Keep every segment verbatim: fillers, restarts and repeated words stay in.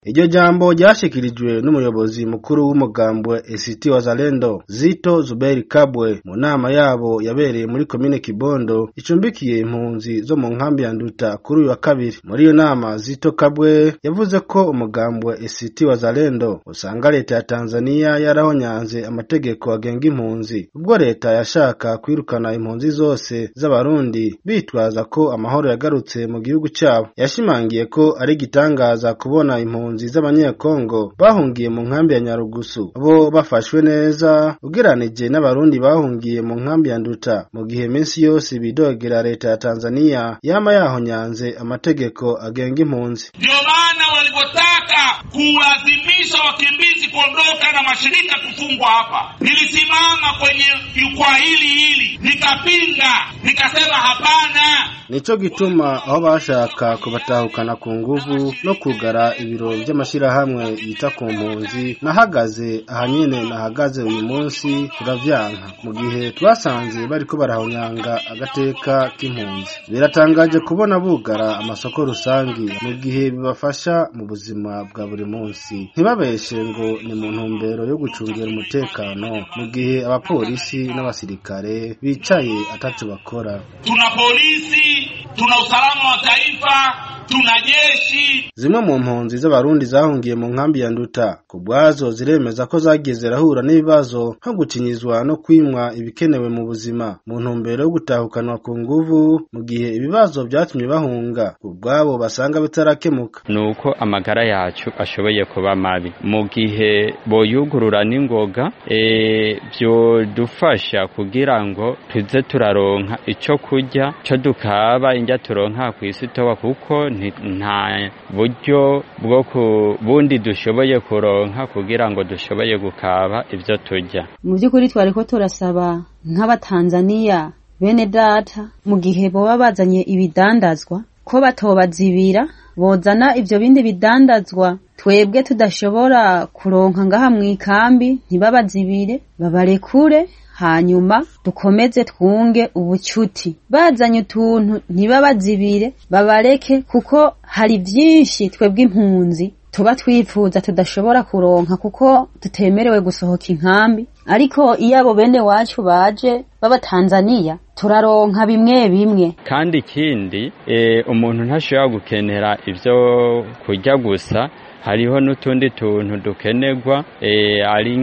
Iryo jambo ryashikirijwe n'umuyobozi mukuru w'umugambwe A C T Wazalendo Zito Zuberi Kabwe mu nama yabo yabereye muri komine Kibondo icumbikiye impunzi zo mu nkambi ya Nduta kuri uyu wa kabiri. Muri iyo nama Zito Kabwe yavuze ko umugambwe A C T Wazalendo usanga leta ya Tanzania yarahonyanze amategeko agenga impunzi ubwo leta yashaka kwirukana impunzi zose z'abarundi bitwaza ko amahoro yagarutse mu gihugu cyabo. Yashimangiye ko ari gitangaza kubona impunzi z'abanyekongo bahungiye mu nkambi ya Nyarugusu bo bafashwe neza ugeranije n'abarundi bahungiye mu nkambi ya Nduta mu gihe minsi yose bidogera leta ya Tanzania yama yahonyanze amategeko agenga impunzi. Ndio maana walipotaka kulazimisha wakimbizi kuondoka na mashirika kufungwa hapa, nilisimama kwenye jukwaa hili hili nikapinga, nikasema hapana. Nico gituma aho bashaka kubatahukana ku nguvu no kugara ibiro by'amashirahamwe yita ku mpunzi nahagaze ahanyene nahagaze uyu munsi turavyanka mu gihe twasanze bariko barahonyanga agateka k'impunzi. Biratangaje kubona bugara amasoko rusangi mu gihe bibafasha mu buzima bwa buri munsi. Ntibabeshe ngo ni mu ntumbero yo gucungira umutekano mu gihe abapolisi n'abasirikare bicaye ataco bakora. Tuna polisi, tuna usalama wa taifa, tuna jeshi. Zimwe mu mpunzi z'abarundi zahungiye mu nkambi ya Nduta kubwazo ziremeza ko zagize rahura n'ibibazo nko gucinyizwa no kwimwa ibikenewe mu buzima mu ntumbero yo gutahukanwa ku nguvu mu gihe ibibazo byatumye bahunga kubwabo basanga bitarakemuka. Nuko amagara yacu ashoboye kuba mabi mu gihe boyugurura n'ingoga e, byo dufasha kugira ngo tuze turaronka ico kurya cyo dukaba injya turonka ku isi toba kuko nta buryo bwo bundi dushoboye kuronka kugira ngo dushoboye gukaba ivyo turya. Mu by'ukuri twari ko turasaba nk'abatanzania bene data mu gihe boba bazanye ibidandazwa ko batobazibira bozana ivyo bindi bidandazwa twebwe tudashobora kuronka ngaha mu ikambi ntibabazibire babarekure hanyuma dukomeze twunge ubucuti. Bazanye utuntu ntibabazibire babareke kuko hari byinshi twebwe impunzi tuba twifuza tudashobora kuronka kuko tutemerewe gusohoka inkambi, ariko iyo abo bene wacu baje baba Tanzania turaronka bimwe bimwe. Kandi ikindi e, umuntu ntashobora gukenera ivyo kurya gusa, hariho n'utundi tuntu dukenerwa e, ari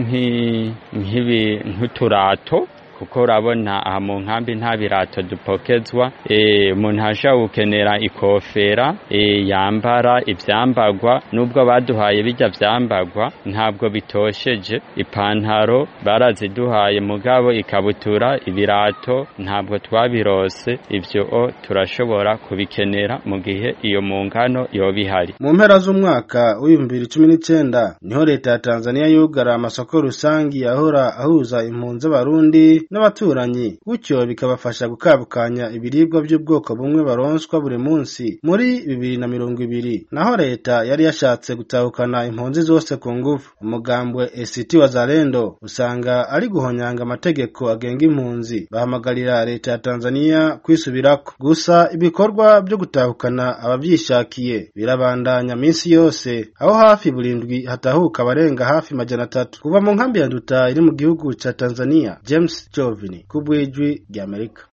nk'ibi nk'uturato kuko urabona aha mu nkambi nta birato dupokezwa. e, umuntu ashobora gukenera ikofera e, yambara ivyambagwa nubwo baduhaye bijya vyambagwa ntabwo bitosheje. Ipantaro baraziduhaye mugabo ikabutura ibirato ntabwo twabirose. Ivyo o turashobora kubikenera mu gihe iyo mu ngano yobihari. Mu mpera z'umwaka w'ibihumbi bibiri na cumi n'icenda niho leta ya Tanzania yugara amasoko rusangi yahora ahuza impunzi z'abarundi n'abaturanyi gutyo bikabafasha gukabukanya ibiribwa by'ubwoko bumwe baronswa buri munsi. Muri bibiri na mirongo ibiri naho leta yari yashatse gutahukana impunzi zose ku ngufu. Umugambwe A C T Wazalendo usanga ari guhonyanga amategeko agenga impunzi bahamagarira leta ya Tanzania kwisubirako. Gusa ibikorwa byo gutahukana abavyishakiye birabandanya minsi yose aho hafi burindwi hatahuka barenga hafi majana atatu kuva mu nkambi ya Nduta iri mu gihugu ca Tanzania. James Jovini kubwijwi ry'Amerika.